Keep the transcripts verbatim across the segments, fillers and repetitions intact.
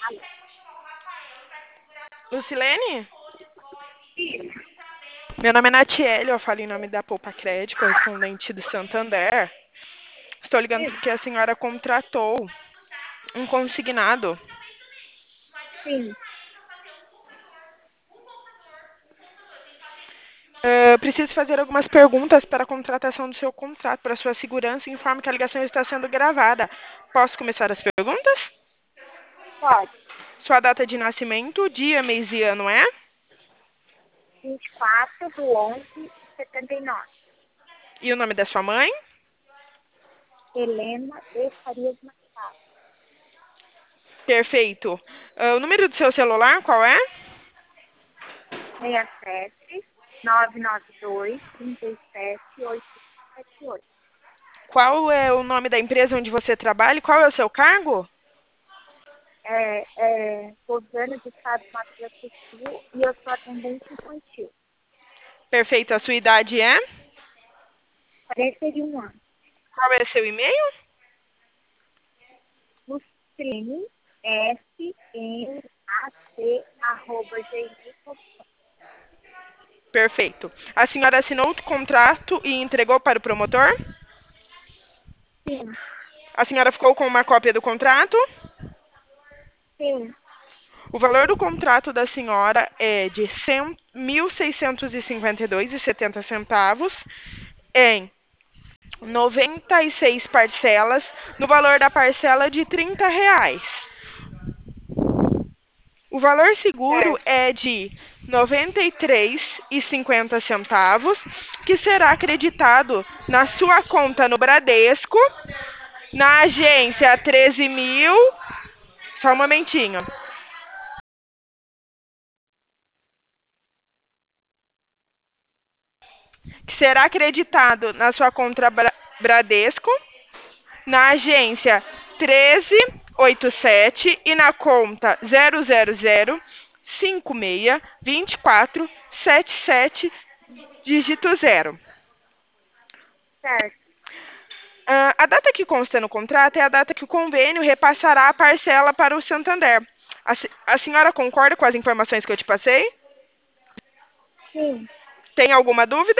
Alô? Lucilene? Sim, Meu nome é Natiele, eu falo em nome da Poupa Crédito, correspondente do Santander. Estou ligando sim, porque a senhora contratou um consignado. sim. Uh, preciso fazer algumas perguntas para a contratação do seu contrato, para sua segurança, e informo que a ligação está sendo gravada. Posso começar as perguntas? Pode. Sua data de nascimento, dia, mês e ano é? vinte e quatro do onze de setenta e nove. E o nome da sua mãe? Helena de Farias Machado. Perfeito. Uh, o número do seu celular, qual é? seis sete nove nove dois três sete oito sete oito. Qual é o nome da empresa onde você trabalha e qual é o seu cargo? É, é governo do estado do Mato Grosso do Sul e eu sou atendente infantil. Perfeito. A sua idade é? quarenta e um anos. Qual é seu e-mail? Lucilene, S N A C, arroba gmail ponto com. Perfeito. A senhora assinou o contrato e entregou para o promotor? Sim, A senhora ficou com uma cópia do contrato? sim, O valor do contrato da senhora é de mil seiscentos e cinquenta e dois reais e setenta centavos em noventa e seis parcelas, no valor da parcela de trinta reais. O valor seguro certo, é de noventa e três reais e cinquenta centavos, que será acreditado na sua conta no Bradesco, na agência treze mil. Só um momentinho. Que será acreditado na sua conta Bra- Bradesco, na agência treze oitenta e sete e na conta zero zero zero cinco seis dois quatro sete sete dígito zero. certo. Ah, a data que consta no contrato é a data que o convênio repassará a parcela para o Santander. A, se- a senhora concorda com as informações que eu te passei? Sim, Tem alguma dúvida?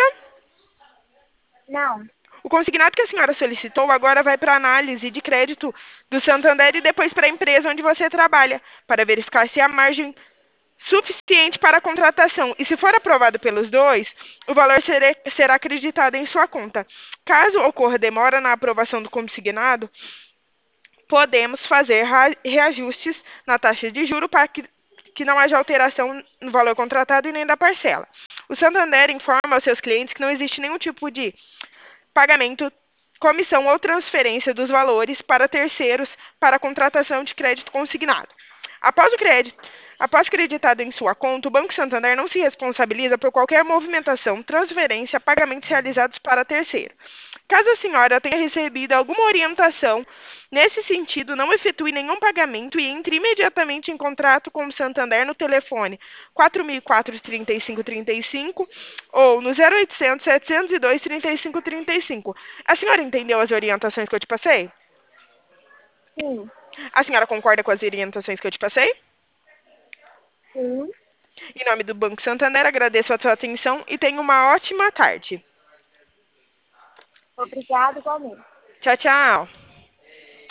não, O consignado que a senhora solicitou agora vai para a análise de crédito do Santander e depois para a empresa onde você trabalha, para verificar se há margem suficiente para a contratação. E se for aprovado pelos dois, o valor será, será acreditado em sua conta. Caso ocorra demora na aprovação do consignado, podemos fazer ra- reajustes na taxa de juro para que, que não haja alteração no valor contratado e nem da parcela. O Santander informa aos seus clientes que não existe nenhum tipo de pagamento, comissão ou transferência dos valores para terceiros para a contratação de crédito consignado. Após o crédito, após creditado em sua conta, o Banco Santander não se responsabiliza por qualquer movimentação, transferência, pagamentos realizados para terceiro. Caso a senhora tenha recebido alguma orientação nesse sentido, não efetue nenhum pagamento e entre imediatamente em contrato com o Santander no telefone quatro mil e quatro, trinta e cinco trinta e cinco ou no zero oitocentos, setecentos e dois, trinta e cinco trinta e cinco. A senhora entendeu as orientações que eu te passei? sim, A senhora concorda com as orientações que eu te passei? sim. Em nome do Banco Santander, agradeço a sua atenção e tenha uma ótima tarde. Obrigado, igualmente. Tchau, tchau.